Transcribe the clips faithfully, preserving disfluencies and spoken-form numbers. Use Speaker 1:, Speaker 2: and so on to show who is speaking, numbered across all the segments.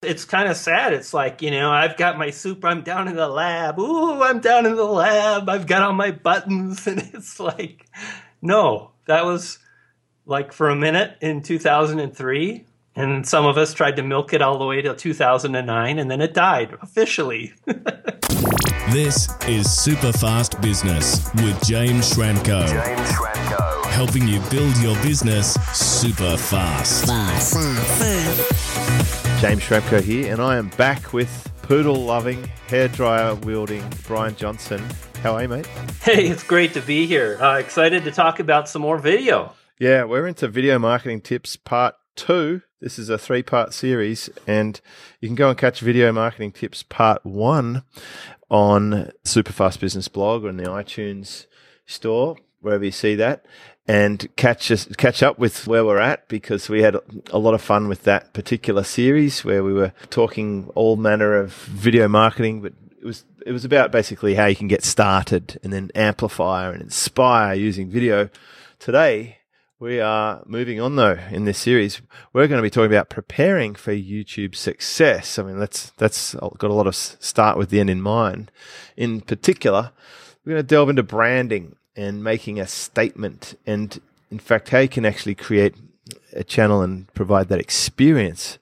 Speaker 1: It's kind of sad. It's like, you know, I've got my super, I'm down in the lab. Ooh, I'm down in the lab. I've got all my buttons. And it's like, no, that was like for a minute in two thousand three. And some of us tried to milk it all the way to two thousand nine, and then it died officially.
Speaker 2: This is Superfast Business with James Schramko.
Speaker 3: James Schramko.
Speaker 2: Helping you build your business super fast.
Speaker 3: Fast.
Speaker 4: James Schramko here, and I am back with poodle-loving, hairdryer-wielding Brian Johnson. How are you, mate?
Speaker 1: Hey, it's great to be here. Uh, excited to talk about some more video.
Speaker 4: Yeah, we're into video marketing tips part two. This is a three-part series, and you can go and catch video marketing tips part one on Superfast Business blog or in the iTunes store, wherever you see that, and catch us, catch up with where we're at, because we had a lot of fun with that particular series where we were talking all manner of video marketing, but it was it was about basically how you can get started and then amplify and inspire using video. Today, we are moving on, though, in this series. We're going to be talking about preparing for YouTube success. I mean, that's that's got a lot of start with the end in mind. In particular, we're going to delve into branding and making a statement, and in fact, how you can actually create a channel and provide that experience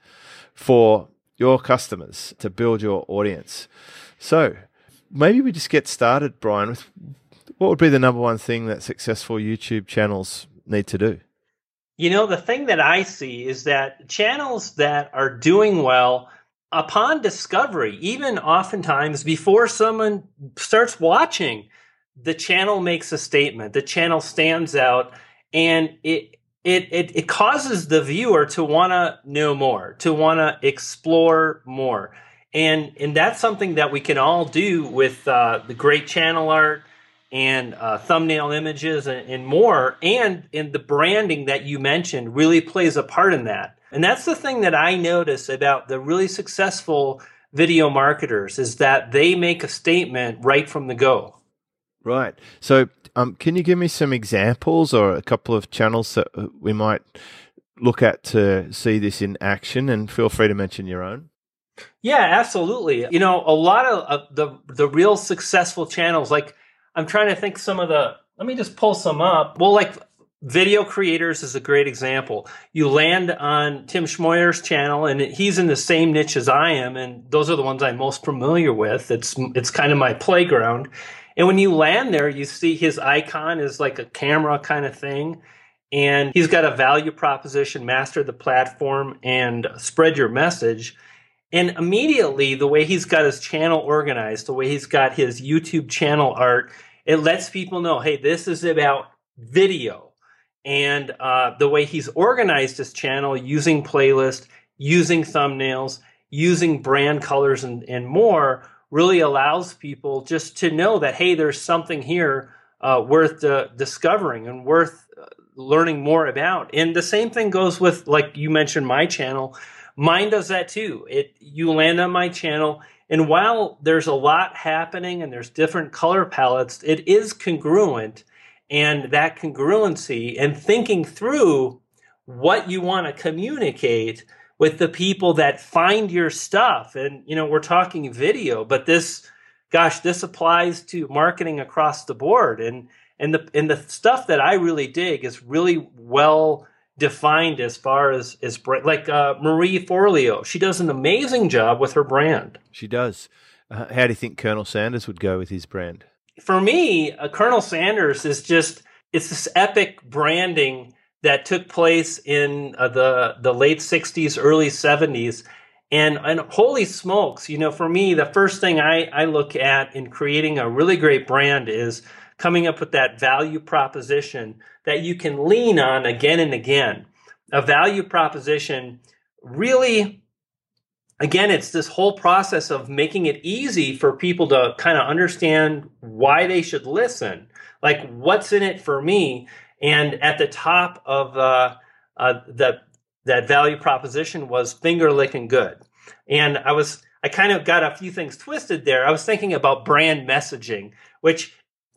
Speaker 4: for your customers to build your audience. So maybe we just get started, Brian, with what would be the number one thing that successful YouTube channels need to do?
Speaker 1: You know, the thing that I see is that channels that are doing well upon discovery, even oftentimes before someone starts watching, the channel makes a statement, the channel stands out, and it it it, it causes the viewer to want to know more, to want to explore more. And and that's something that we can all do with uh, the great channel art and uh, thumbnail images and, and more. And in the branding that you mentioned really plays a part in that. And that's the thing that I notice about the really successful video marketers, is that they make a statement right from the go.
Speaker 4: Right. So um, can you give me some examples or a couple of channels that we might look at to see this in action? And feel free to mention your own.
Speaker 1: Yeah, absolutely. You know, a lot of uh, the the real successful channels, like I'm trying to think some of the, let me just pull some up. Well, like Video Creators is a great example. You land on Tim Schmoyer's channel, and he's in the same niche as I am, and those are the ones I'm most familiar with. It's it's kind of my playground. And when you land there, you see his icon is like a camera kind of thing. And he's got a value proposition, master the platform, and spread your message. And immediately, the way he's got his channel organized, the way he's got his YouTube channel art, it lets people know, hey, this is about video. And uh, the way he's organized his channel, using playlist, using thumbnails, using brand colors, and, and more, really allows people just to know that, hey, there's something here uh, worth uh, discovering and worth uh, learning more about. And the same thing goes with, like you mentioned, my channel. Mine does that too. It you land on my channel, and while there's a lot happening and there's different color palettes, it is congruent. And that congruency and thinking through what you want to communicate with the people that find your stuff. And, you know, we're talking video, but this, gosh, this applies to marketing across the board. And, and the, and the stuff that I really dig is really well defined as far as, as like uh, Marie Forleo. She does an amazing job with her brand.
Speaker 4: She does. Uh, how do you think Colonel Sanders would go with his brand?
Speaker 1: For me, uh, Colonel Sanders is just, it's this epic branding that took place in uh, the the late sixties, early seventies. And, and holy smokes, you know, for me, the first thing I, I look at in creating a really great brand is coming up with that value proposition that you can lean on again and again. A value proposition really, again, it's this whole process of making it easy for people to kind of understand why they should listen. Like, what's in it for me? And at the top of uh, uh, the, that value proposition was finger licking good. And I was, I kind of got a few things twisted there. I was thinking about brand messaging, which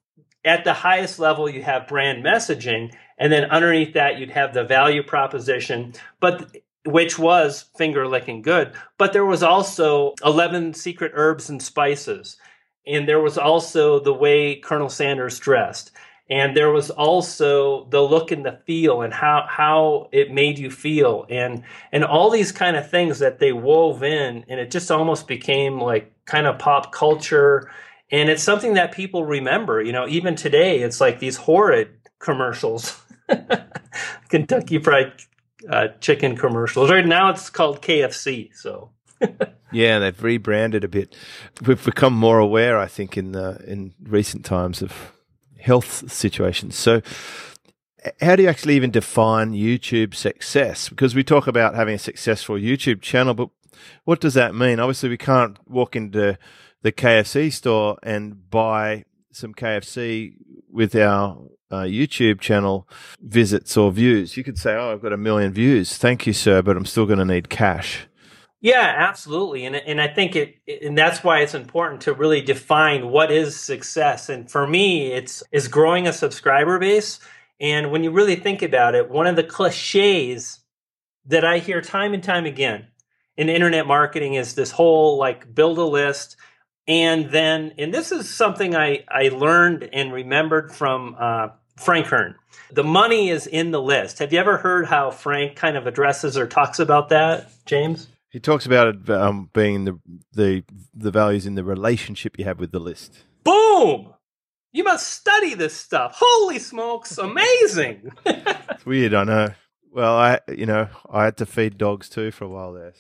Speaker 1: at the highest level, you have brand messaging. And then underneath that, you'd have the value proposition. But which was finger licking good. But there was also eleven Secret Herbs and Spices. And there was also the way Colonel Sanders dressed. And there was also the look and the feel and how, how it made you feel. And, and all these kind of things that they wove in. And it just almost became like kind of pop culture. And it's something that people remember. You know, even today, it's like these horrid commercials. Kentucky Fried uh, Chicken commercials. Right now it's called K F C. So...
Speaker 4: Yeah, they've rebranded a bit. We've become more aware, I think, in the in recent times of health situations. So how do you actually even define YouTube success? Because we talk about having a successful YouTube channel, but what does that mean? Obviously, we can't walk into the K F C store and buy some K F C with our uh, YouTube channel visits or views. You could say, oh, I've got a million views. Thank you, sir, but I'm still going to need cash.
Speaker 1: Yeah, absolutely. And and I think it, and that's why it's important to really define what is success. And for me, it's is growing a subscriber base. And when you really think about it, one of the cliches that I hear time and time again in internet marketing is this whole like build a list. And then, and this is something I, I learned and remembered from uh, Frank Kern. The money is in the list. Have you ever heard how Frank kind of addresses or talks about that, James?
Speaker 4: He talks about it um, being the, the the values in the relationship you have with the list.
Speaker 1: Boom! You must study this stuff. Holy smokes, amazing!
Speaker 4: It's weird, I know. Well, I you know I had to feed dogs too for a while there.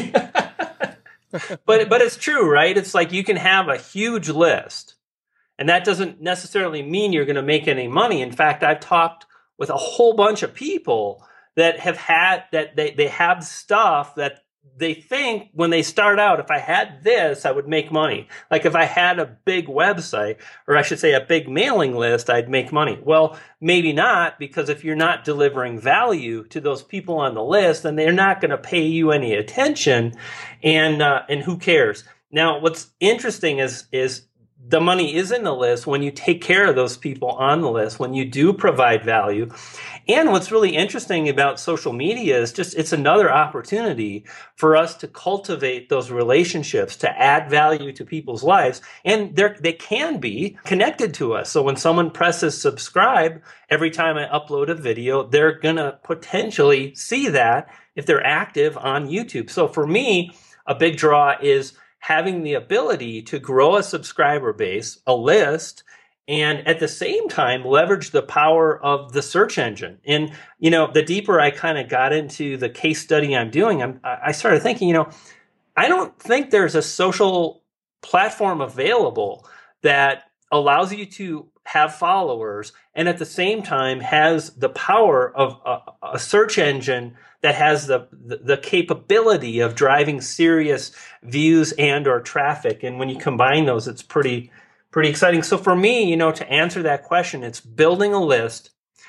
Speaker 4: So.
Speaker 1: but but it's true, right? It's like you can have a huge list, and that doesn't necessarily mean you're going to make any money. In fact, I've talked with a whole bunch of people that have had that they they have stuff that they think when they start out, if I had this, I would make money. Like if I had a big website, or I should say a big mailing list, I'd make money. Well, maybe not, because if you're not delivering value to those people on the list, then they're not going to pay you any attention. And, uh, and who cares? Now, what's interesting is, is the money is in the list when you take care of those people on the list, when you do provide value. And what's really interesting about social media is just it's another opportunity for us to cultivate those relationships, to add value to people's lives. And they're, they can be connected to us. So when someone presses subscribe, every time I upload a video, they're going to potentially see that if they're active on YouTube. So for me, a big draw is having the ability to grow a subscriber base, a list, and at the same time, leverage the power of the search engine. And, you know, the deeper I kind of got into the case study I'm doing, I'm, I started thinking, you know, I don't think there's a social platform available that allows you to have followers and at the same time has the power of a, a search engine that has the, the the capability of driving serious views and or traffic. And when you combine those, it's pretty pretty exciting. So for me, you know, to answer that question, it's building a list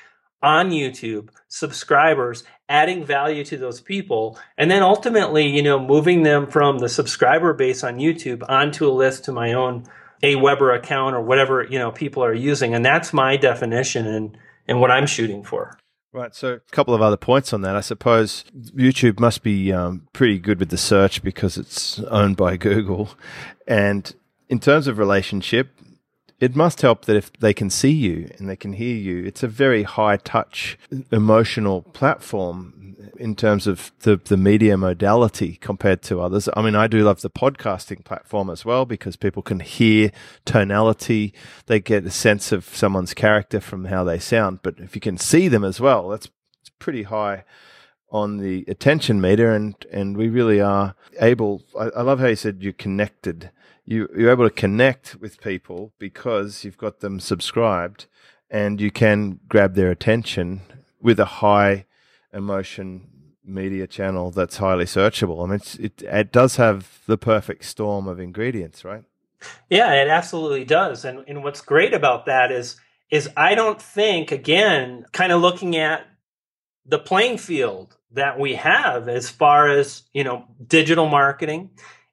Speaker 1: on YouTube, subscribers, adding value to those people, and then ultimately, you know, moving them from the subscriber base on YouTube onto a list to my own Aweber account or whatever, you know, people are using. And that's my definition and, and what I'm shooting for.
Speaker 4: Right. So a couple of other points on that. I suppose YouTube must be um, pretty good with the search because it's owned by Google. And in terms of relationship, it must help that if they can see you and they can hear you, it's a very high touch emotional platform in terms of the, the media modality compared to others. I mean, I do love the podcasting platform as well because people can hear tonality. They get a sense of someone's character from how they sound. But if you can see them as well, that's it's pretty high on the attention meter. And, and we really are able, I, I love how you said you're connected. You, you're able to connect with people because you've got them subscribed and you can grab their attention with a high emotion media channel that's highly searchable. I mean, it's, it, it does have the perfect storm of ingredients, right?
Speaker 1: Yeah, it absolutely does. And, and what's great about that is, is I don't think, again, kind of looking at the playing field that we have as far as, you know, digital marketing,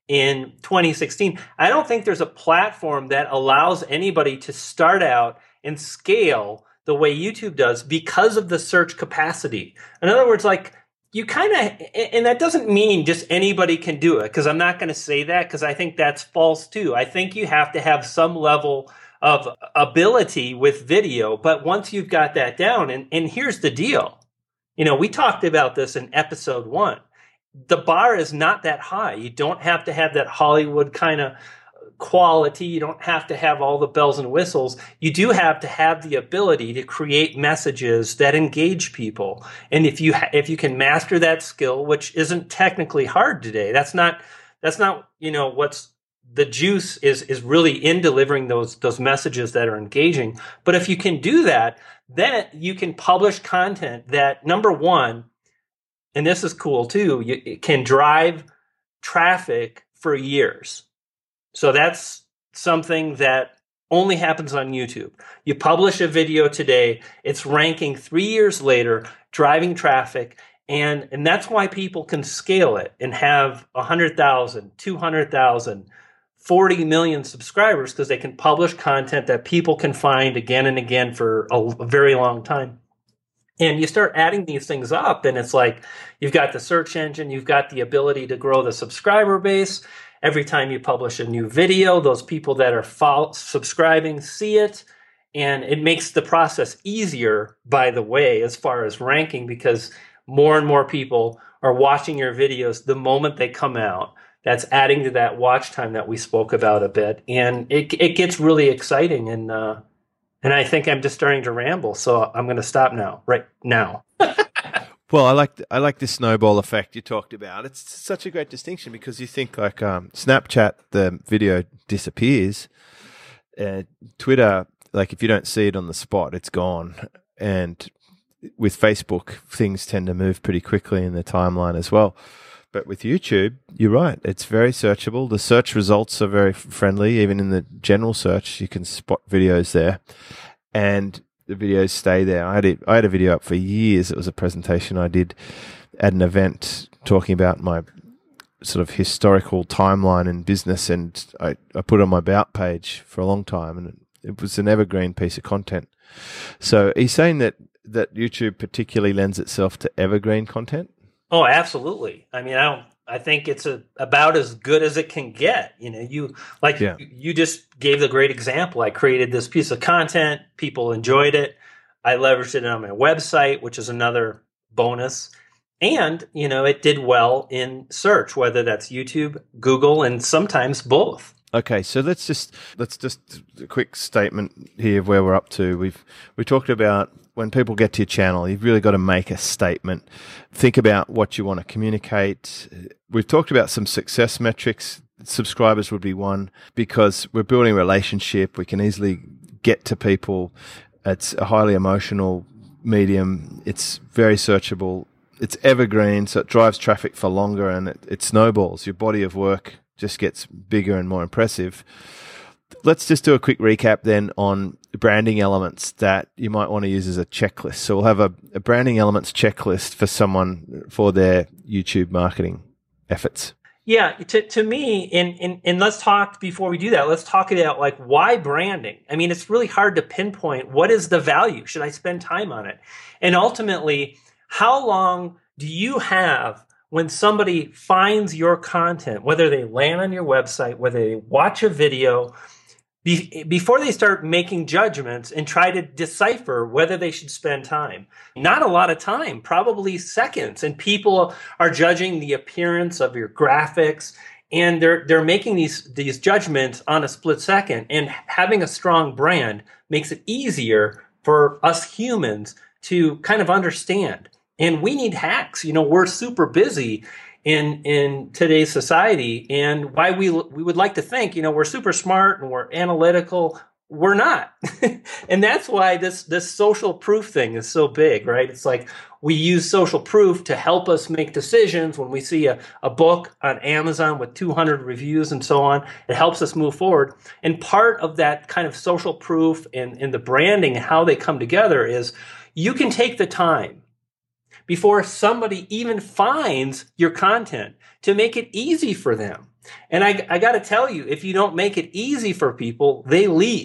Speaker 1: in twenty sixteen, I don't think there's a platform that allows anybody to start out and scale the way YouTube does because of the search capacity. In other words, like you kind of, and that doesn't mean just anybody can do it, because I'm not going to say that, because I think that's false too. I think you have to have some level of ability with video, but once you've got that down, and, and here's the deal, you know, we talked about this in episode one. The bar is not that high. You don't have to have that Hollywood kind of quality. You don't have to have all the bells and whistles. You do have to have the ability to create messages that engage people. And if you ha- if you can master that skill, which isn't technically hard today, that's not that's not you know what's the juice is is really in delivering those those messages that are engaging. But if you can do that, then you can publish content that, number one, and this is cool too, you, it can drive traffic for years. So that's something that only happens on YouTube. You publish a video today, it's ranking three years later, driving traffic, and, and that's why people can scale it and have one hundred thousand, two hundred thousand, forty million subscribers, because they can publish content that people can find again and again for a, a very long time. And you start adding these things up, and it's like you've got the search engine, you've got the ability to grow the subscriber base. Every time you publish a new video, those people that are follow, subscribing see it, and it makes the process easier, by the way, as far as ranking, because more and more people are watching your videos the moment they come out. That's adding to that watch time that we spoke about a bit, and it it gets really exciting, and uh, and I think I'm just starting to ramble, so I'm going to stop now, right now.
Speaker 4: Well, I like I like this snowball effect you talked about. It's such a great distinction, because you think like um, Snapchat, the video disappears. Uh, Twitter, like if you don't see it on the spot, it's gone. And with Facebook, things tend to move pretty quickly in the timeline as well. But with YouTube, you're right. It's very searchable. The search results are very friendly. Even in the general search, you can spot videos there. And the videos stay there. I had a, I had a video up for years. It was a presentation I did at an event talking about my sort of historical timeline in business, and I, I put it on my About page for a long time, and it was an evergreen piece of content. So he's saying that, that YouTube particularly lends itself to evergreen content?
Speaker 1: Oh, absolutely. I mean, I don't. I think it's a, about as good as it can get. You know, you like yeah. you, you just gave the great example. I created this piece of content. People enjoyed it. I leveraged it on my website, which is another bonus. And, you know, it did well in search, whether that's YouTube, Google, and sometimes both.
Speaker 4: Okay, so let's just let's just a quick statement here of where we're up to. We've we talked about when people get to your channel, you've really got to make a statement. Think about what you want to communicate. We've talked about some success metrics. Subscribers would be one, because we're building a relationship. We can easily get to people. It's a highly emotional medium. It's very searchable. It's evergreen, so it drives traffic for longer, and it, it snowballs. Your body of work just gets bigger and more impressive. Let's just do a quick recap then on branding elements that you might want to use as a checklist. So we'll have a, a branding elements checklist for someone for their YouTube marketing efforts.
Speaker 1: Yeah, to to me, and, and and let's talk, before we do that, let's talk about like why branding. I mean, it's really hard to pinpoint what is the value. Should I spend time on it? And ultimately, how long do you have when somebody finds your content, whether they land on your website, whether they watch a video, be, before they start making judgments and try to decipher whether they should spend time? Not a lot of time, probably seconds. And people are judging the appearance of your graphics, and they're they're making these these judgments on a split second. And having a strong brand makes it easier for us humans to kind of understand. And we need hacks. You know, we're super busy in in today's society, and why we we would like to think, you know, we're super smart and we're analytical. We're not. And that's why this this social proof thing is so big, right? It's like we use social proof to help us make decisions. When we see a, a book on Amazon with two hundred reviews and so on, it helps us move forward. And part of that kind of social proof and, and the branding and how they come together is you can take the time before somebody even finds your content to make it easy for them. And I, I got to tell you, if you don't make it easy for people, they leave.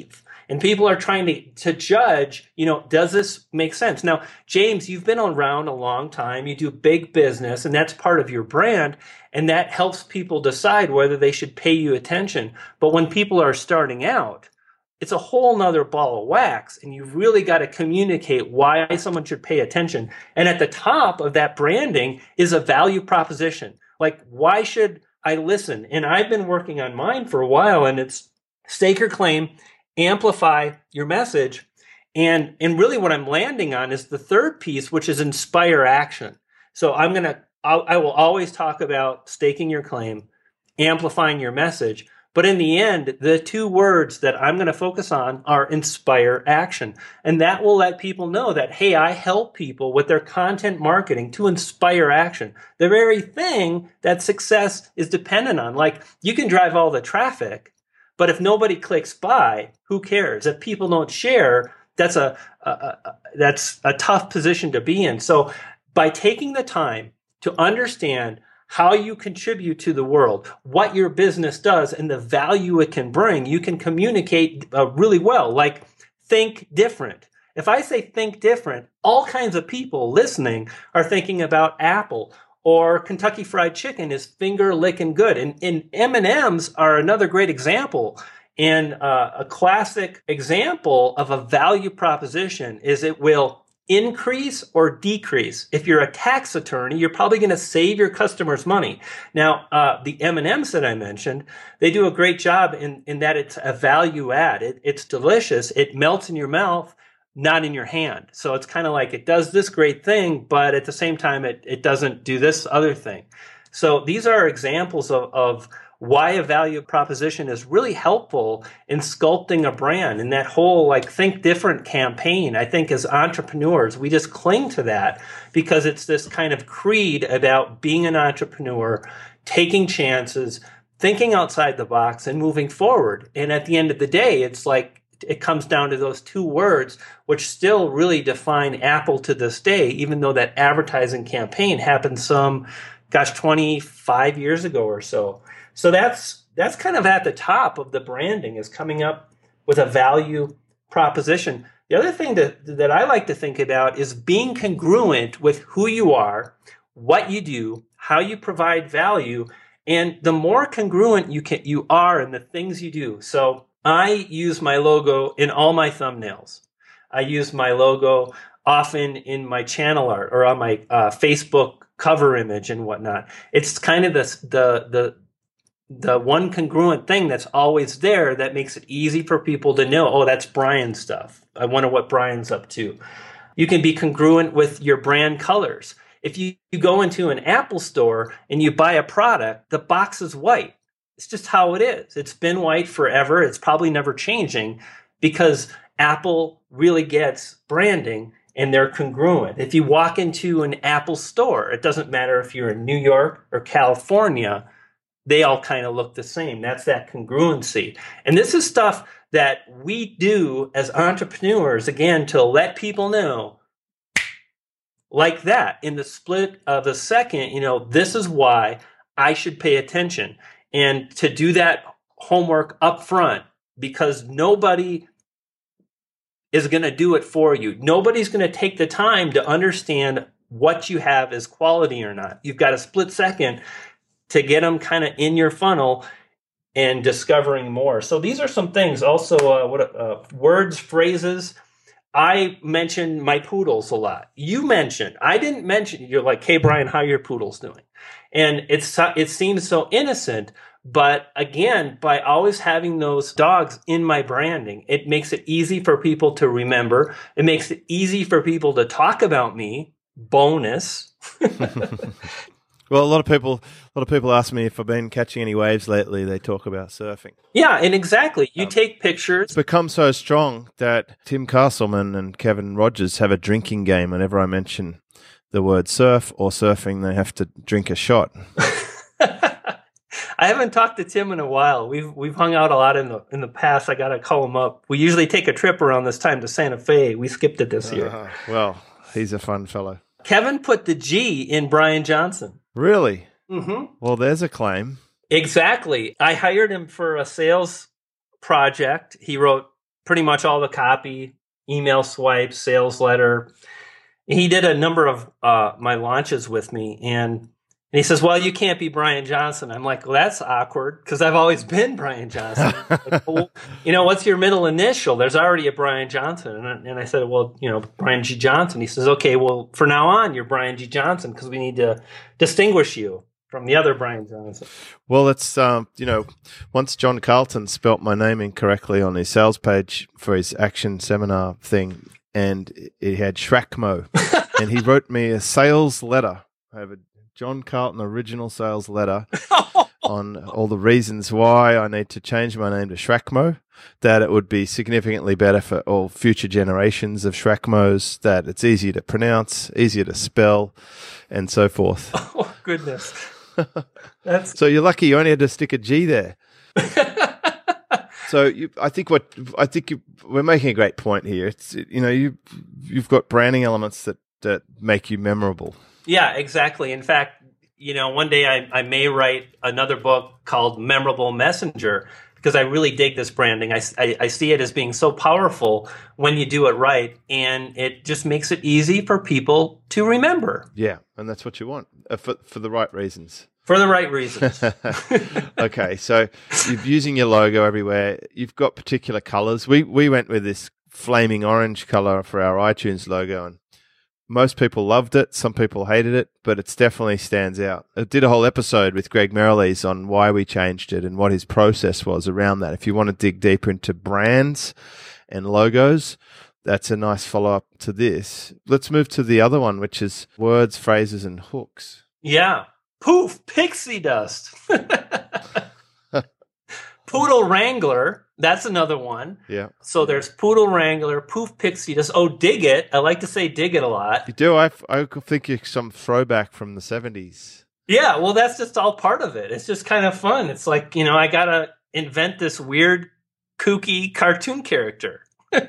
Speaker 1: And people are trying to, to judge, you know, does this make sense? Now, James, you've been around a long time. You do big business, and that's part of your brand. And that helps people decide whether they should pay you attention. But when people are starting out, it's a whole nother ball of wax. And you've really got to communicate why someone should pay attention. And at the top of that branding is a value proposition. Like, why should I listen? And I've been working on mine for a while, and it's stake your claim, amplify your message. And, and really what I'm landing on is the third piece, which is inspire action. So I'm going to, I will always talk about staking your claim, amplifying your message. But in the end, the two words that I'm going to focus on are inspire action. And that will let people know that, hey, I help people with their content marketing to inspire action. The very thing that success is dependent on. Like, you can drive all the traffic, but if nobody clicks buy, who cares? If people don't share, that's a, a, a that's a tough position to be in. So by taking the time to understand how you contribute to the world, what your business does, and the value it can bring, you can communicate uh, really well. Like, think different. If I say think different, all kinds of people listening are thinking about Apple, or Kentucky Fried Chicken is finger licking good. And, and M and M's are another great example. And uh, a classic example of a value proposition is it will increase or decrease. If you're a tax attorney, you're probably going to save your customers money. Now, uh, the M and M's that I mentioned, they do a great job in, in that it's a value add. It, it's delicious. It melts in your mouth, not in your hand. So it's kind of like it does this great thing, but at the same time, it, it doesn't do this other thing. So these are examples of, of why a value proposition is really helpful in sculpting a brand. And that whole like think different campaign, I think as entrepreneurs, we just cling to that because it's this kind of creed about being an entrepreneur, taking chances, thinking outside the box and moving forward. And at the end of the day, it's like it comes down to those two words, which still really define Apple to this day, even though that advertising campaign happened some, gosh, twenty-five years ago or so. So that's that's kind of at the top of the branding, is coming up with a value proposition. The other thing that, that I like to think about is being congruent with who you are, what you do, how you provide value, and the more congruent you can you are in the things you do. So I use my logo in all my thumbnails. I use my logo often in my channel art or on my uh, Facebook cover image and whatnot. It's kind of the the the the one congruent thing that's always there that makes it easy for people to know, oh, that's Brian's stuff. I wonder what Brian's up to. You can be congruent with your brand colors. If you, you go into an Apple store and you buy a product, the box is white. It's just how it is. It's been white forever. It's probably never changing because Apple really gets branding and they're congruent. If you walk into an Apple store, it doesn't matter if you're in New York or California, they all kind of look the same. That's that congruency. And this is stuff that we do as entrepreneurs, again, to let people know, like that, in the split of a second, you know, this is why I should pay attention. And to do that homework up front, because nobody is going to do it for you. Nobody's going to take the time to understand what you have is quality or not. You've got a split second to get them kind of in your funnel and discovering more. So these are some things. Also, uh, what uh, words, phrases. I mentioned my poodles a lot. You mentioned. I didn't mention. You're like, hey, Brian, how are your poodles doing? And it's it seems so innocent. But again, by always having those dogs in my branding, it makes it easy for people to remember. It makes it easy for people to talk about me. Bonus.
Speaker 4: Well, a lot of people, a lot of people ask me if I've been catching any waves lately. They talk about surfing.
Speaker 1: Yeah, and exactly. You
Speaker 4: um,
Speaker 1: take pictures.
Speaker 4: It's become so strong that Tim Castleman and Kevin Rogers have a drinking game. Whenever I mention the word surf or surfing, they have to drink a shot.
Speaker 1: I haven't talked to Tim in a while. We've we've hung out a lot in the in the past. I got to call him up. We usually take a trip around this time to Santa Fe. We skipped it this year.
Speaker 4: Uh, well, he's a fun fellow.
Speaker 1: Kevin put the G in Brian Johnson.
Speaker 4: Really?
Speaker 1: Mm-hmm.
Speaker 4: Well, there's a claim.
Speaker 1: Exactly. I hired him for a sales project. He wrote pretty much all the copy, email swipes, sales letter. He did a number of uh, my launches with me, and and he says, well, you can't be Brian Johnson. I'm like, well, that's awkward because I've always been Brian Johnson. Like, well, you know, what's your middle initial? There's already a Brian Johnson. And I, and I said, well, you know, Brian G. Johnson. He says, okay, well, for now on, you're Brian G. Johnson because we need to distinguish you from the other Brian Johnson.
Speaker 4: Well, it's, um, you know, once John Carlton spelt my name incorrectly on his sales page for his action seminar thing, and it had Shracmo, and he wrote me a sales letter. I have a John Carlton original sales letter on all the reasons why I need to change my name to Shracmo, that it would be significantly better for all future generations of Shracmos, that it's easier to pronounce, easier to spell, and so forth.
Speaker 1: Oh, goodness. That's
Speaker 4: So you're lucky you only had to stick a G there. So you, I think what I think you, we're making a great point here. It's, you know, you you've got branding elements that, that make you memorable.
Speaker 1: Yeah, exactly. In fact, you know, one day I, I may write another book called Memorable Messenger because I really dig this branding. I, I, I see it as being so powerful when you do it right, and it just makes it easy for people to remember.
Speaker 4: Yeah, and that's what you want uh, for for the right reasons.
Speaker 1: For the right reasons.
Speaker 4: Okay, so you're using your logo everywhere. You've got particular colors. We we went with this flaming orange color for our iTunes logo, and most people loved it. Some people hated it, but it definitely stands out. I did a whole episode with Greg Merrilees on why we changed it and what his process was around that. If you want to dig deeper into brands and logos, that's a nice follow-up to this. Let's move to the other one, which is words, phrases, and hooks.
Speaker 1: Yeah. Poof, pixie dust. Poodle Wrangler, that's another one.
Speaker 4: Yeah.
Speaker 1: So there's Poodle Wrangler, Poof Pixie Dust. Oh, dig it. I like to say dig it a lot.
Speaker 4: You do? I, I think you're some throwback from the seventies.
Speaker 1: Yeah, well, that's just all part of it. It's just kind of fun. It's like, you know, I got to invent this weird, kooky cartoon character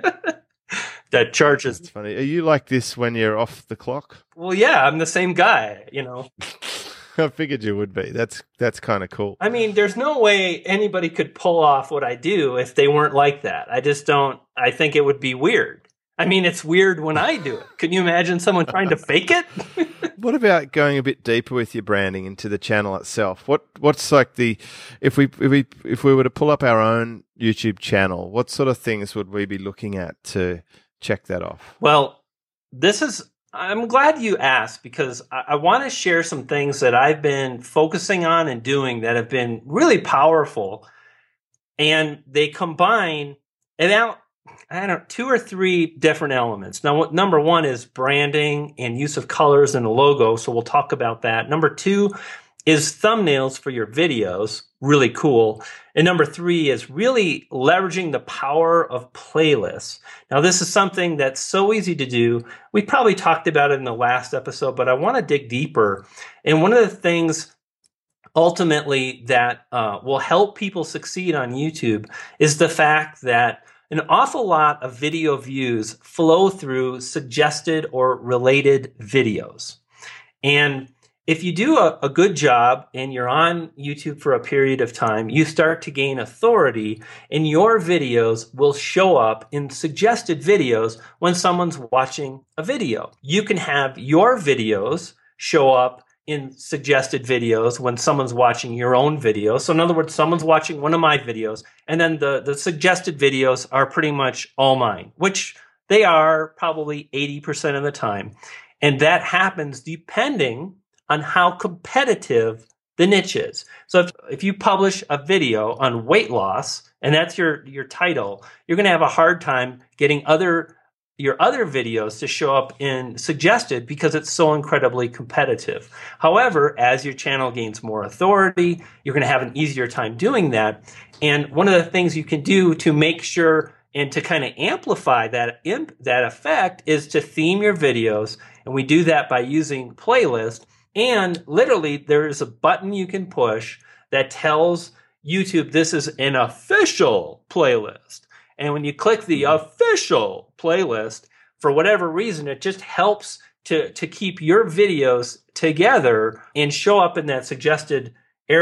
Speaker 1: that charges.
Speaker 4: It's funny. Are you like this when you're off the clock?
Speaker 1: Well, yeah, I'm the same guy, you know.
Speaker 4: I figured you would be. That's that's kind of cool.
Speaker 1: I mean, there's no way anybody could pull off what I do if they weren't like that. I just don't, I think it would be weird. I mean, it's weird when I do it. Can you imagine someone trying to fake it?
Speaker 4: What about going a bit deeper with your branding into the channel itself? What what's like the if we if we if we were to pull up our own YouTube channel, what sort of things would we be looking at to check that off?
Speaker 1: Well, this is I'm glad you asked because I, I want to share some things that I've been focusing on and doing that have been really powerful, and they combine about I don't know, two or three different elements. Now, what, number one is branding and use of colors and a logo, so we'll talk about that. Number two is thumbnails for your videos, really cool. And number three is really leveraging the power of playlists. Now, this is something that's so easy to do. We probably talked about it in the last episode, but I want to dig deeper. And one of the things ultimately that uh, will help people succeed on YouTube is the fact that an awful lot of video views flow through suggested or related videos. And if you do a, a good job and you're on YouTube for a period of time, you start to gain authority, and your videos will show up in suggested videos when someone's watching a video. You can have your videos show up in suggested videos when someone's watching your own video. So in other words, someone's watching one of my videos, and then the, the suggested videos are pretty much all mine, which they are probably eighty percent of the time. And that happens depending on how competitive the niche is. So if, if you publish a video on weight loss, and that's your, your title, you're going to have a hard time getting other your other videos to show up in suggested because it's so incredibly competitive. However, as your channel gains more authority, you're going to have an easier time doing that. And one of the things you can do to make sure and to kind of amplify that imp, that effect is to theme your videos. And we do that by using playlist. And literally, there is a button you can push that tells YouTube this is an official playlist. And when you click the official playlist, for whatever reason, it just helps to, to keep your videos together and show up in that suggested area.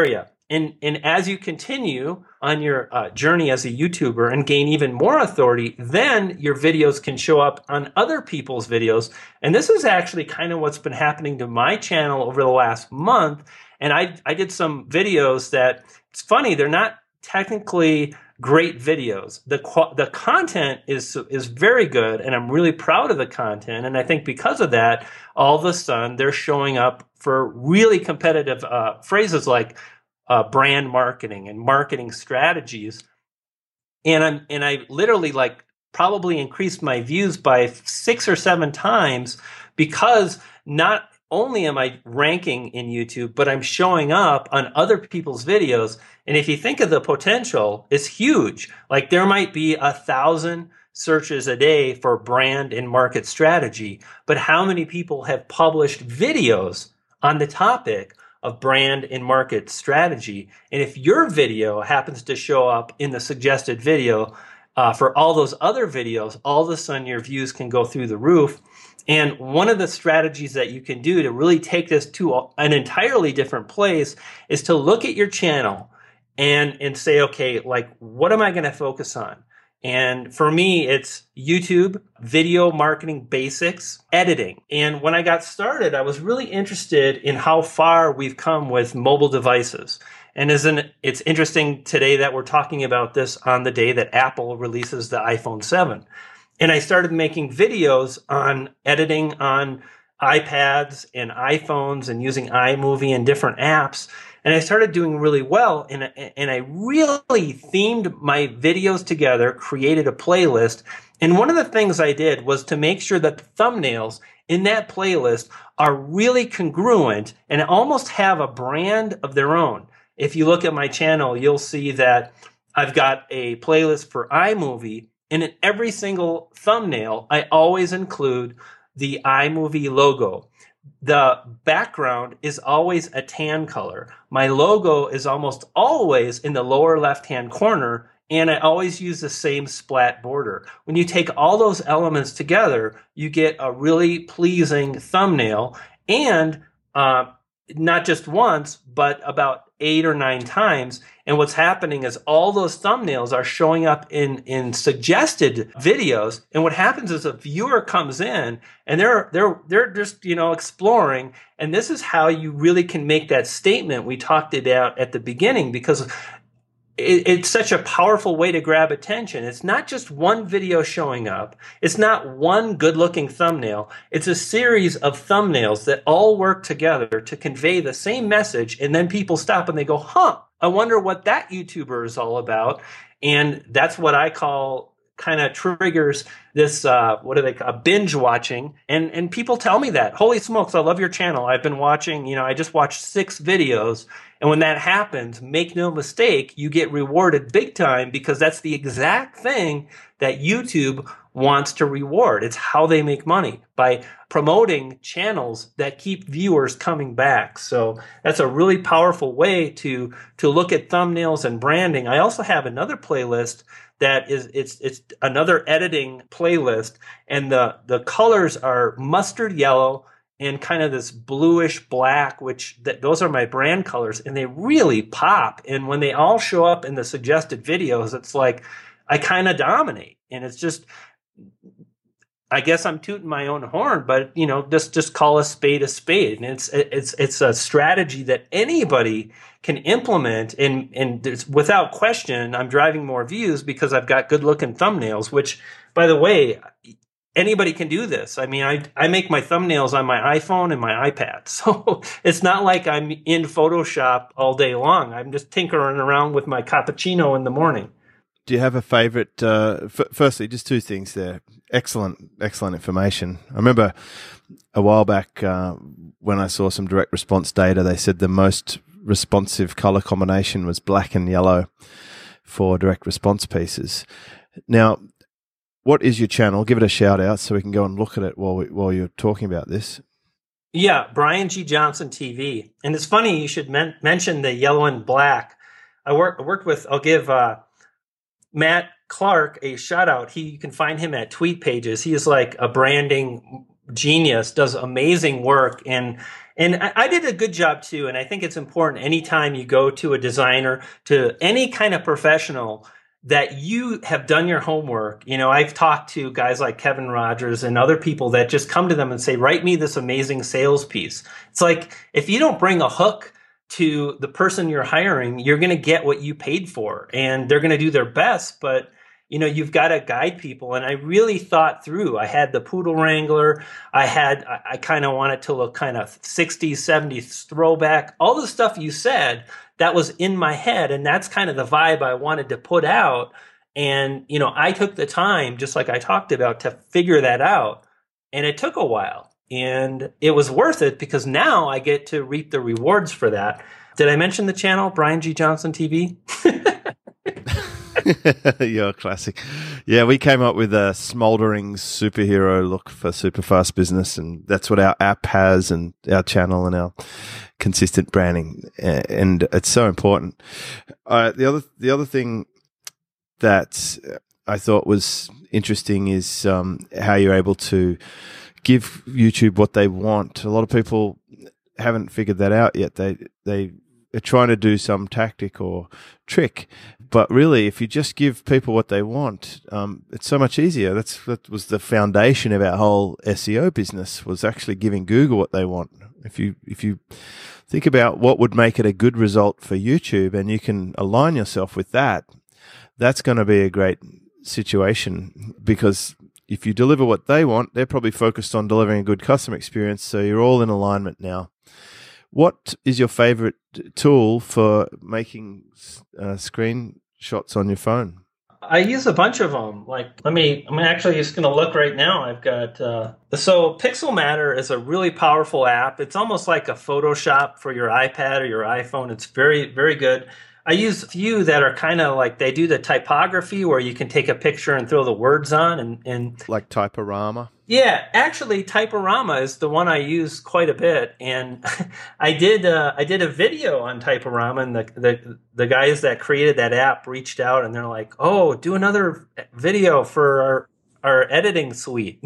Speaker 1: And, and as you continue on your uh, journey as a YouTuber and gain even more authority, then your videos can show up on other people's videos. And this is actually kind of what's been happening to my channel over the last month. And I, I did some videos that, it's funny, they're not technically great videos. The the content is is very good, and I'm really proud of the content. And I think because of that, all of a sudden they're showing up for really competitive uh, phrases like uh, brand marketing and marketing strategies. And I'm and I literally like probably increased my views by six or seven times because not only am I ranking in YouTube, but I'm showing up on other people's videos. And if you think of the potential, it's huge. Like there might be a thousand searches a day for brand and market strategy, but how many people have published videos on the topic of brand and market strategy? And if your video happens to show up in the suggested video uh, for all those other videos, all of a sudden your views can go through the roof. And one of the strategies that you can do to really take this to an entirely different place is to look at your channel and, and say, okay, like, what am I going to focus on? And for me, it's YouTube, video marketing basics, editing. And when I got started, I was really interested in how far we've come with mobile devices. And isn't it's interesting today that we're talking about this on the day that Apple releases the iPhone seven. And I started making videos on editing on iPads and iPhones and using iMovie and different apps. And I started doing really well. And, and I really themed my videos together, created a playlist. And one of the things I did was to make sure that the thumbnails in that playlist are really congruent and almost have a brand of their own. If you look at my channel, you'll see that I've got a playlist for iMovie. And in every single thumbnail, I always include the iMovie logo. The background is always a tan color. My logo is almost always in the lower left-hand corner, and I always use the same splat border. When you take all those elements together, you get a really pleasing thumbnail, and uh, not just once, but about eight or nine times. And what's happening is all those thumbnails are showing up in, in suggested videos. And what happens is a viewer comes in and they're, they're, they're just, you know, exploring. And this is how you really can make that statement we talked about at the beginning, because it, it's such a powerful way to grab attention. It's not just one video showing up. It's not one good looking thumbnail. It's a series of thumbnails that all work together to convey the same message. And then people stop and they go, huh, I wonder what that YouTuber is all about. And that's what I call kind of triggers this, uh, what do they call, binge watching. And, and people tell me that, holy smokes, I love your channel. I've been watching, you know, I just watched six videos. And when that happens, make no mistake, you get rewarded big time, because that's the exact thing that YouTube wants to reward. It's how they make money, by promoting channels that keep viewers coming back. So that's a really powerful way to, to look at thumbnails and branding. I also have another playlist that is, it's, it's another editing playlist, and the, the colors are mustard yellow and kind of this bluish black, which th- those are my brand colors, and they really pop. And when they all show up in the suggested videos, it's like I kind of dominate. And it's just, I guess I'm tooting my own horn, but you know, just just call a spade a spade. And it's it's it's a strategy that anybody can implement, and and there's, without question, I'm driving more views because I've got good looking thumbnails. Which, by the way, anybody can do this. I mean, I I make my thumbnails on my iPhone and my iPad, so it's not like I'm in Photoshop all day long. I'm just tinkering around with my cappuccino in the morning.
Speaker 4: Do you have a favorite? Uh, f- firstly, just two things there. Excellent, excellent information. I remember a while back uh, when I saw some direct response data, they said the most responsive color combination was black and yellow for direct response pieces. Now, what is your channel? Give it a shout out so we can go and look at it while we, while you're talking about this.
Speaker 1: Yeah, Brian G. Johnson T V. And it's funny you should men- mention the yellow and black. I work, worked with, I'll give uh, Matt Clark a shout out. He, you can find him at Tweet Pages. He is like a branding genius, does amazing work. And, And I, I did a good job too. And I think it's important anytime you go to a designer, to any kind of professional, that you have done your homework. You know, I've talked to guys like Kevin Rogers and other people that just come to them and say, write me this amazing sales piece. It's like, if you don't bring a hook to the person you're hiring, you're going to get what you paid for, and they're going to do their best. But, you know, you've got to guide people. And I really thought through. I had the Poodle Wrangler. I had, I, I kind of wanted to look kind of sixties, seventies throwback, all the stuff you said that was in my head. And that's kind of the vibe I wanted to put out. And, you know, I took the time, just like I talked about, to figure that out. And it took a while. And it was worth it because now I get to reap the rewards for that. Did I mention the channel, Brian G. Johnson T V?
Speaker 4: You're a classic. Yeah, we came up with a smoldering superhero look for Superfast Business, and that's what our app has, and our channel, and our consistent branding, and it's so important. Uh, the other, the other thing that I thought was interesting is um, how you're able to give YouTube what they want. A lot of people haven't figured that out yet. They they are trying to do some tactic or trick, but really, if you just give people what they want, um, it's so much easier. That's that was the foundation of our whole S E O business, was actually giving Google what they want. If you if you think about what would make it a good result for YouTube, and you can align yourself with that, that's going to be a great situation, because if you deliver what they want, they're probably focused on delivering a good customer experience. So you're all in alignment now. What is your favorite tool for making uh, screenshots on your phone?
Speaker 1: I use a bunch of them. Like, let me, I'm actually just going to look right now. I've got, uh, so Pixelmator is a really powerful app. It's almost like a Photoshop for your iPad or your iPhone. It's very, very good. I use a few that are kind of like, they do the typography where you can take a picture and throw the words on, and, and
Speaker 4: like Typorama.
Speaker 1: Yeah, actually, Typorama is the one I use quite a bit, and I did uh, I did a video on Typorama, and the, the the guys that created that app reached out, and they're like, "Oh, do another video for our our editing suite."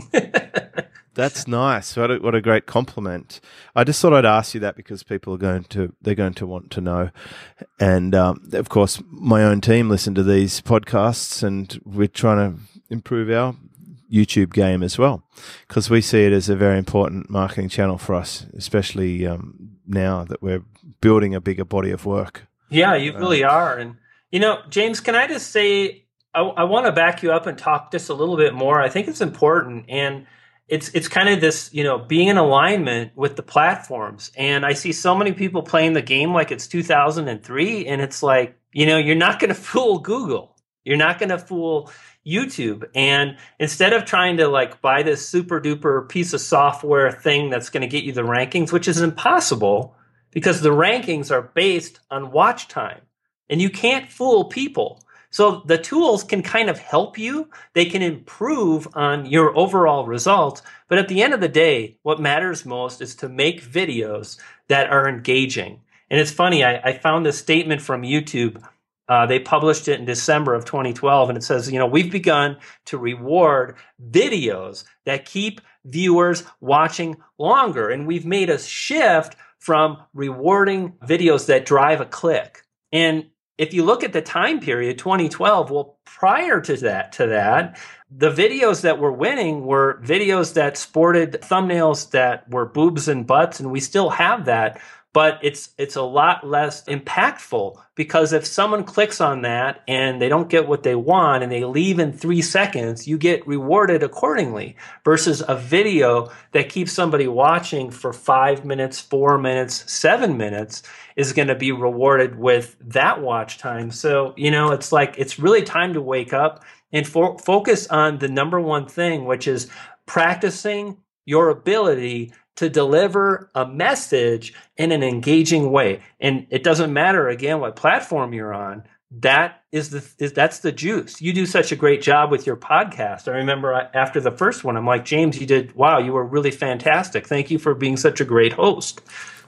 Speaker 4: That's nice. What a, what a great compliment. I just thought I'd ask you that because people are going to they're going to want to know, and um, of course, my own team listen to these podcasts, and we're trying to improve our YouTube game as well, because we see it as a very important marketing channel for us, especially um, now that we're building a bigger body of work.
Speaker 1: Yeah, you really uh, are. And, you know, James, can I just say, I, I want to back you up and talk just a little bit more. I think it's important. And it's it's kind of this, you know, being in alignment with the platforms. And I see so many people playing the game like it's two thousand three. And it's like, you know, you're not going to fool Google. You're not going to fool YouTube. And instead of trying to like buy this super duper piece of software thing that's going to get you the rankings, which is impossible because the rankings are based on watch time, and you can't fool people. So the tools can kind of help you. They can improve on your overall results. But at the end of the day, what matters most is to make videos that are engaging. And it's funny, I, I found this statement from YouTube. Uh, they published it in December of twenty twelve, and it says, you know, we've begun to reward videos that keep viewers watching longer. And we've made a shift from rewarding videos that drive a click. And if you look at the time period, twenty twelve, well, prior to that, to that, the videos that were winning were videos that sported thumbnails that were boobs and butts, and we still have that. But it's it's a lot less impactful, because if someone clicks on that and they don't get what they want and they leave in three seconds, you get rewarded accordingly, versus a video that keeps somebody watching for five minutes, four minutes, seven minutes is going to be rewarded with that watch time. So, you know, it's like it's really time to wake up and fo- focus on the number one thing, which is practicing your ability to deliver a message in an engaging way. And it doesn't matter, again, what platform you're on. That is the is, that's the juice. You do such a great job with your podcast. I remember after the first one, I'm like, James, you did, wow, you were really fantastic. Thank you for being such a great host.
Speaker 4: Well,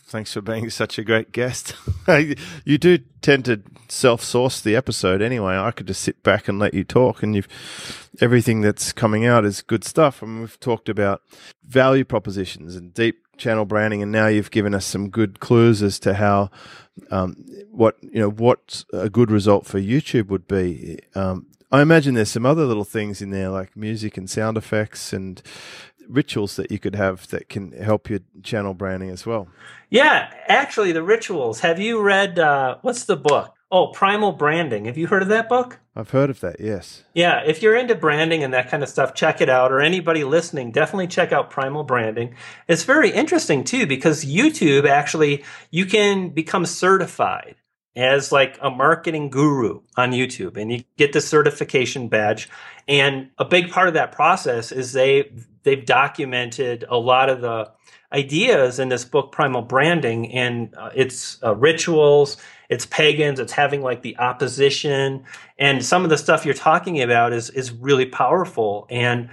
Speaker 4: Thanks for being such a great guest. You do tend to self-source the episode anyway. I could just sit back and let you talk, and you've everything that's coming out is good stuff. I mean, we've talked about value propositions and deep channel branding, and now you've given us some good clues as to how um, what you know what a good result for YouTube would be. Um, I imagine there's some other little things in there like music and sound effects and rituals that you could have that can help your channel branding as well.
Speaker 1: Yeah, actually, the rituals. Have you read, uh, what's the book? Oh, Primal Branding. Have you heard of that book?
Speaker 4: I've heard of that, yes.
Speaker 1: Yeah, if you're into branding and that kind of stuff, check it out. Or anybody listening, definitely check out Primal Branding. It's very interesting, too, because YouTube, actually, you can become certified as like a marketing guru on YouTube, and you get the certification badge. And a big part of that process is they they've documented a lot of the ideas in this book, Primal Branding, and uh, it's uh, rituals, it's pagans, it's having like the opposition, and some of the stuff you're talking about is is really powerful. And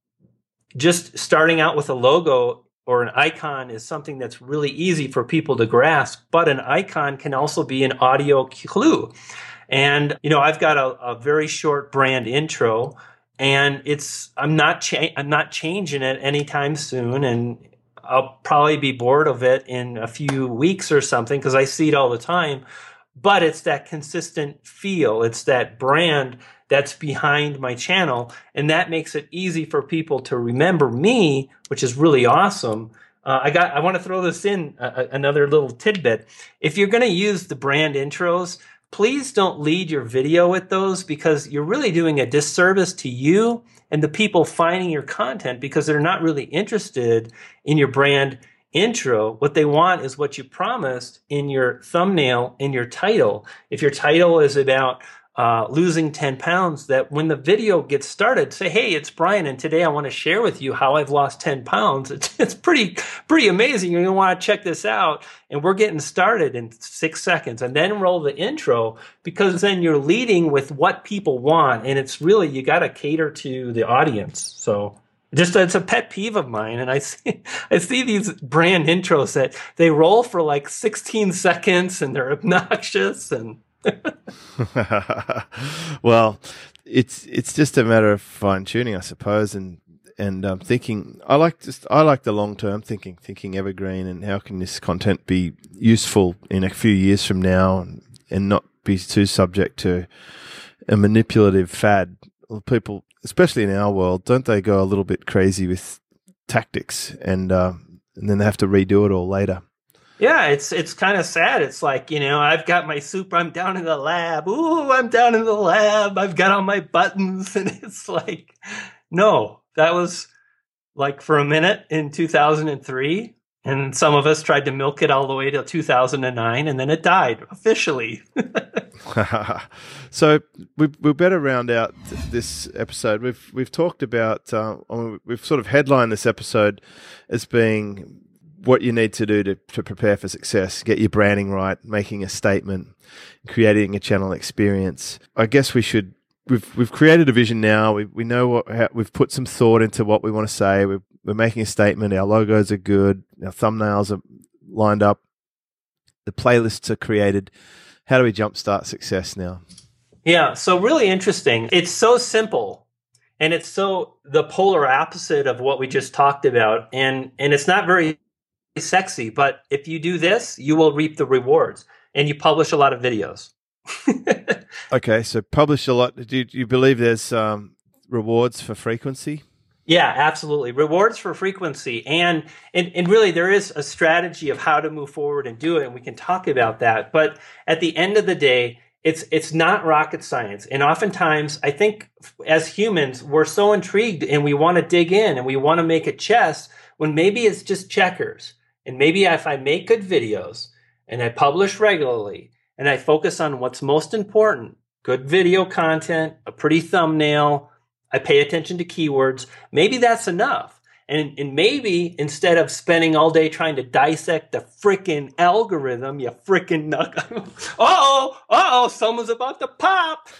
Speaker 1: just starting out with a logo or an icon is something that's really easy for people to grasp, but an icon can also be an audio clue. And, you know, I've got a, a very short brand intro, and it's, I'm not, cha- I'm not changing it anytime soon. And I'll probably be bored of it in a few weeks or something, because I see it all the time. But it's that consistent feel. It's that brand that's behind my channel. And that makes it easy for people to remember me, which is really awesome. Uh, I got, I want to throw this in, uh, another little tidbit. If you're going to use the brand intros, please don't lead your video with those, because you're really doing a disservice to you and the people finding your content, because they're not really interested in your brand intro. What they want is what you promised in your thumbnail, in your title. If your title is about uh, losing ten pounds, that when the video gets started, say, hey, it's Brian, and today I want to share with you how I've lost ten pounds. It's, it's pretty, pretty amazing. You're going to want to check this out. And we're getting started in six seconds. And then roll the intro, because then you're leading with what people want. And it's really, you got to cater to the audience. So just, it's a pet peeve of mine. And I see, I see these brand intros that they roll for like sixteen seconds and they're obnoxious. And
Speaker 4: well, it's it's just a matter of fine tuning, I suppose, and and um, thinking. I like just I like the long term thinking, thinking evergreen, and how can this content be useful in a few years from now, and, and not be too subject to a manipulative fad. People, especially in our world, don't they go a little bit crazy with tactics, and uh, and then they have to redo it all later.
Speaker 1: Yeah, it's it's kind of sad. It's like, you know, I've got my super, I'm down in the lab. Ooh, I'm down in the lab. I've got all my buttons. And it's like, no, that was like for a minute in two thousand three. And some of us tried to milk it all the way to two thousand nine, and then it died officially.
Speaker 4: So we we better round out this episode. We've we've talked about, uh, we've sort of headlined this episode as being what you need to do to, to prepare for success, get your branding right, making a statement, creating a channel experience. I guess we should, we've we've created a vision now. We we know what, how, we've put some thought into what we want to say. We're, we're making a statement. Our logos are good. Our thumbnails are lined up. The playlists are created. How do we jumpstart success now? Yeah,
Speaker 1: so really interesting. It's so simple. And it's so the polar opposite of what we just talked about. And and it's not very sexy, but if you do this, you will reap the rewards. And you publish a lot of videos.
Speaker 4: Okay, so publish a lot. Do you, do you believe there's um, rewards for frequency?
Speaker 1: Yeah, absolutely. Rewards for frequency. And, and and really, there is a strategy of how to move forward and do it, and we can talk about that. But at the end of the day, it's it's not rocket science. And oftentimes, I think as humans, we're so intrigued and we want to dig in and we want to make it chess, when maybe it's just checkers. And maybe if I make good videos and I publish regularly and I focus on what's most important, good video content, a pretty thumbnail, I pay attention to keywords, maybe that's enough. And, and maybe instead of spending all day trying to dissect the freaking algorithm, you freaking nut. Uh-oh, uh-oh, someone's about to pop.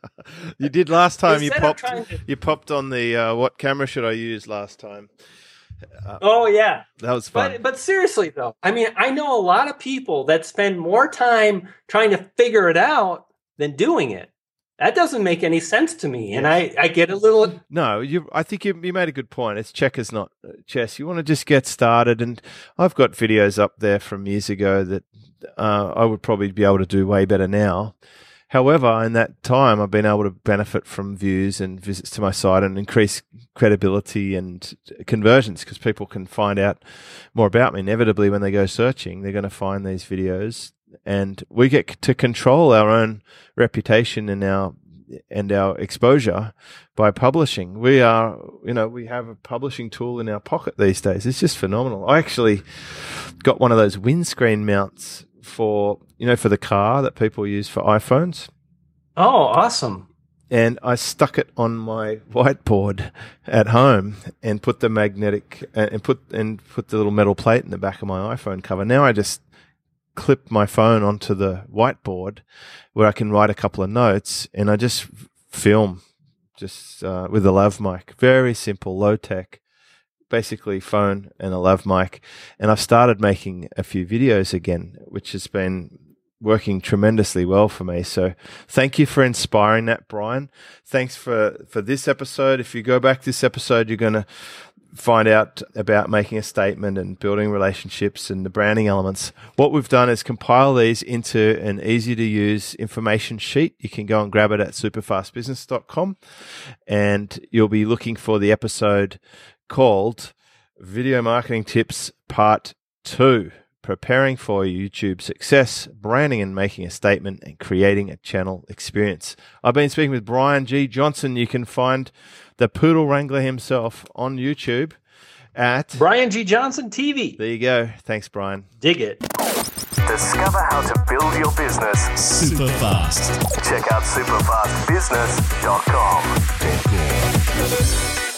Speaker 4: You did last time. You
Speaker 1: Instead
Speaker 4: popped,
Speaker 1: to-
Speaker 4: you popped on the, uh, what camera should I use last time?
Speaker 1: Oh, yeah.
Speaker 4: That was fun.
Speaker 1: But, but seriously, though, I mean, I know a lot of people that spend more time trying to figure it out than doing it. That doesn't make any sense to me. And I, I get a little...
Speaker 4: No, you. I think you, you made a good point. It's checkers, not chess. You want to just get started. And I've got videos up there from years ago that uh, I would probably be able to do way better now. However, in that time, I've been able to benefit from views and visits to my site and increase credibility and conversions because people can find out more about me. Inevitably, when they go searching, they're going to find these videos. And we get to control our own reputation and our and our exposure by publishing. We are, you know, we have a publishing tool in our pocket these days. It's just phenomenal. I actually got one of those windscreen mounts for, you know, for the car that people use for iPhones.
Speaker 1: Oh, awesome.
Speaker 4: And I stuck it on my whiteboard at home and put the magnetic and put and put the little metal plate in the back of my iPhone cover. Now I just clip my phone onto the whiteboard where I can write a couple of notes and I just film just uh, with a lav mic. Very simple, low tech, basically phone and a lav mic. And I've started making a few videos again, which has been working tremendously well for me. So thank you for inspiring that, Brian. Thanks for, for this episode. If you go back this episode, you're going to find out about making a statement and building relationships and the branding elements. What we've done is compile these into an easy to use information sheet. You can go and grab it at superfast business dot com and you'll be looking for the episode called Video Marketing Tips Part two, Preparing for YouTube Success, Branding and Making a Statement and Creating a Channel Experience. I've been speaking with Brian G. Johnson. You can find the Poodle Wrangler himself on YouTube at
Speaker 1: Brian G. Johnson T V.
Speaker 4: There you go. Thanks, Brian.
Speaker 1: Dig it.
Speaker 3: Discover how to build your business
Speaker 2: super fast.
Speaker 3: Check out superfast business dot com.